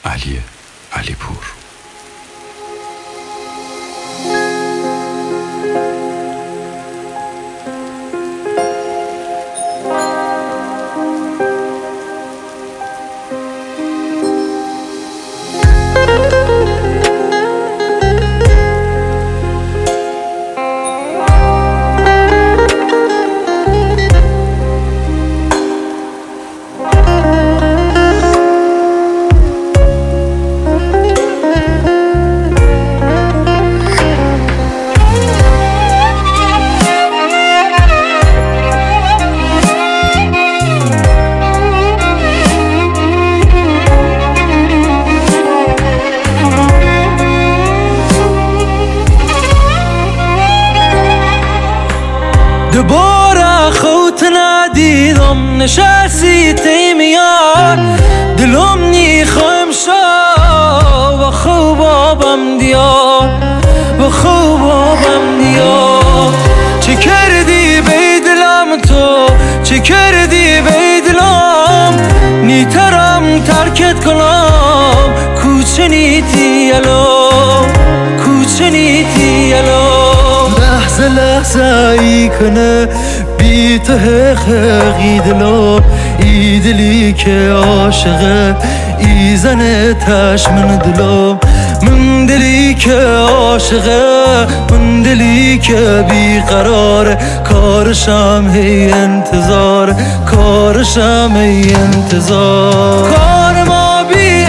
علیپور. دوباره خودت ندیدم نشستی تیمیار دلم نیخوایم شا و خوبابم دیار و خوبابم دیار چه کردی به دلم تو چه کردی به دلم نیترم ترکت کنم کوچه نیتی الو کوچه نیتی الو لحظه لحظه ای کنه بی تو حقیقی دلو ای دلی که عاشقه ای زنه تش من دلو من دلی که عاشقه من دلی که بی قراره کارشم هی انتظار کارشم هی انتظار کار ما بی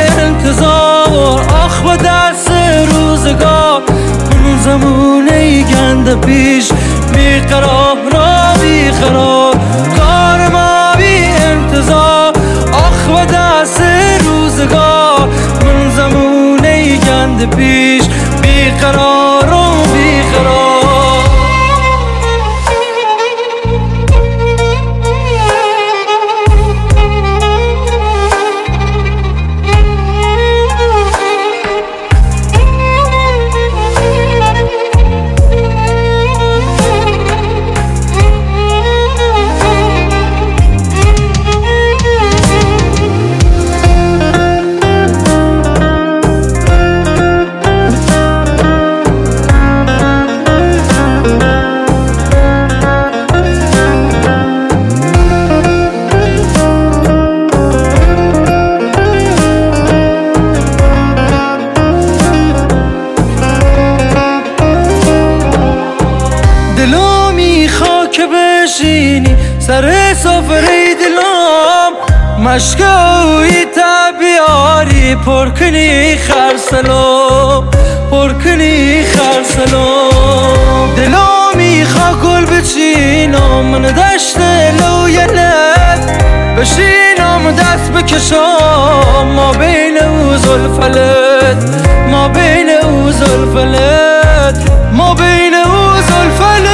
انتظار آخ با دست روزگار من زمونه گنده پیش بیقرار را بیقرار کار ما بی انتظار آخ و دست روزگار من زمونه گنده پیش بیقرار و بیقرار دلو میخوا که بشینی سر سفره دلم مشکوی تا بیاری پر کنی خرسلو پر کنی خرسلو دلو میخوا گل بچینم من دشت لوینت بشینم دست بکشم ما بین او زلفلت ما بین او زلفلت ما بین او زلفلت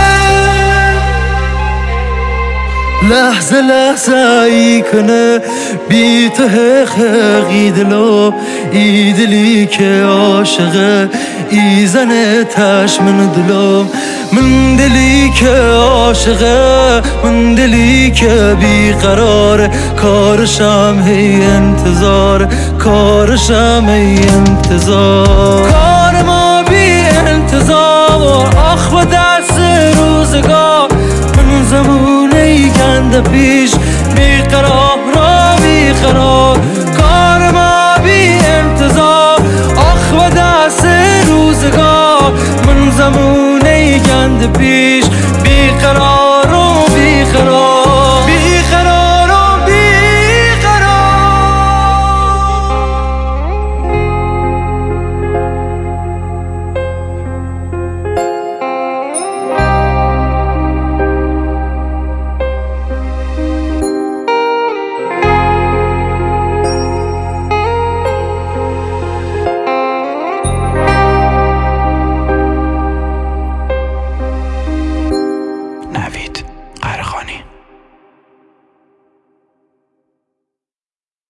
لحظه لحظه ای کنه بی تو حقیقی دلو ای دلی که عاشقه ای زنه تش من دلو من دلی که عاشقه من دلی که بی قراره کارشم هی انتظار کارشم هی انتظار کار ما بی انتظار آخ و دست روزگار من زمونه گنده پیش بیقرار را بیقرار کار ما بی انتظار آخ و دست روزگار من زمونه گنده پیش